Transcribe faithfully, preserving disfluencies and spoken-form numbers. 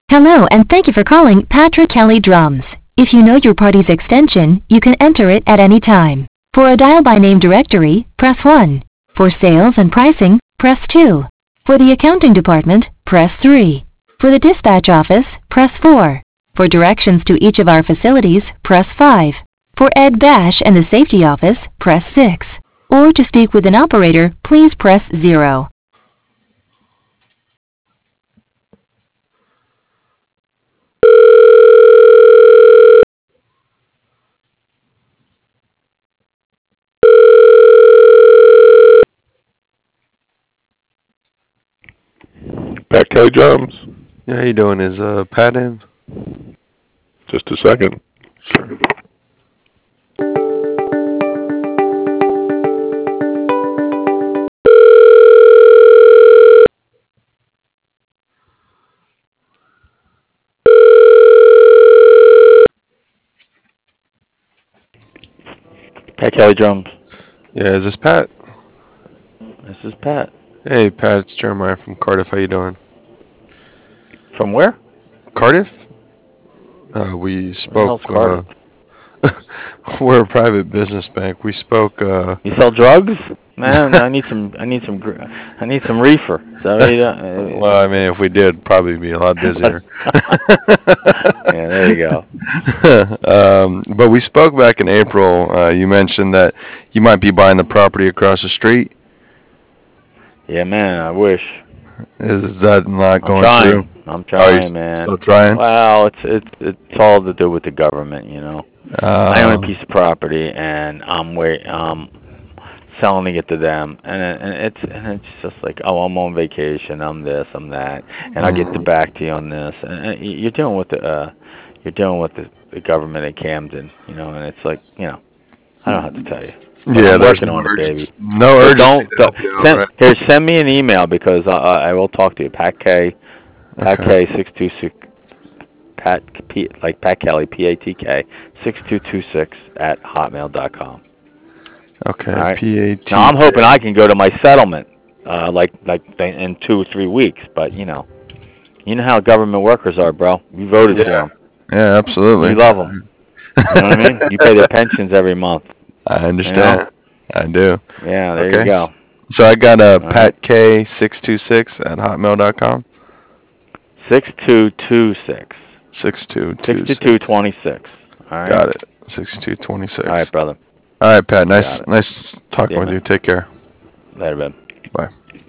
Hello, and thank you for calling Patrick Kelly Drums. If you know your party's extension, you can enter it at any time. For a dial-by-name directory, press one. For sales and pricing, press two. For the accounting department, press three. For the dispatch office, press four. For directions to each of our facilities, press five. For Ed Bash and the safety office, press six. Or to speak with an operator, please press zero. Pat Kelly Drums. Yeah, how you doing? Is uh, Pat in? Just a second. Sure. Pat Kelly Drums. Yeah, is this Pat? This is Pat. Hey, Pat, it's Jeremiah from Cardiff. How you doing? From where? Cardiff? Uh, we spoke. What the hell's Uh, we're a private business bank. We spoke. Uh, You sell drugs? Man, I need some. I need some. gr- I need some reefer. Is that what you do? well, I mean, if we did, probably be a lot busier. Yeah, there you go. um, but we spoke back in April. Uh, you mentioned that you might be buying the property across the street. Yeah, man. I wish. Is that not I'm going trying. through? I'm Are you trying, man. still trying? Well, it's it's it's all to do with the government, you know. I own a Um, piece of property, and I'm wait um selling it to them, and it, and it's and it's just like, oh, I'm on vacation, I'm this, I'm that, and I'll get the back to you on this. And, and you're dealing with the uh, you're dealing with the, the government in Camden, you know, and it's like, you know, I don't have to tell you. But yeah, I'm there's working no on it, baby. urgency. No So urgency. don't, to don't help you out, send right? here. Send me an email because I, I I will talk to you. Pat K, Pat Okay. K six two six. Pat P, like Pat Kelly, P A T K six two two six at hotmail dot com. Okay. All right. P A T. Now I'm hoping I can go to my settlement, uh, like like in two or three weeks. But you know, you know how government workers are, bro. You voted for Yeah. 'em. Yeah, absolutely. You love them. You know what I mean? You pay their pensions every month. I You understand. know? I do. Yeah. There you Okay. go. So I got a All right. Pat K six two six at hotmail dot com. Six two two six. Six two Six two two two six. twenty six. All right. Got it. Six two twenty All right, six. brother. All right, Pat. You got Nice, it. nice talking Yeah, with man. you. Take care. Later, man. Bye.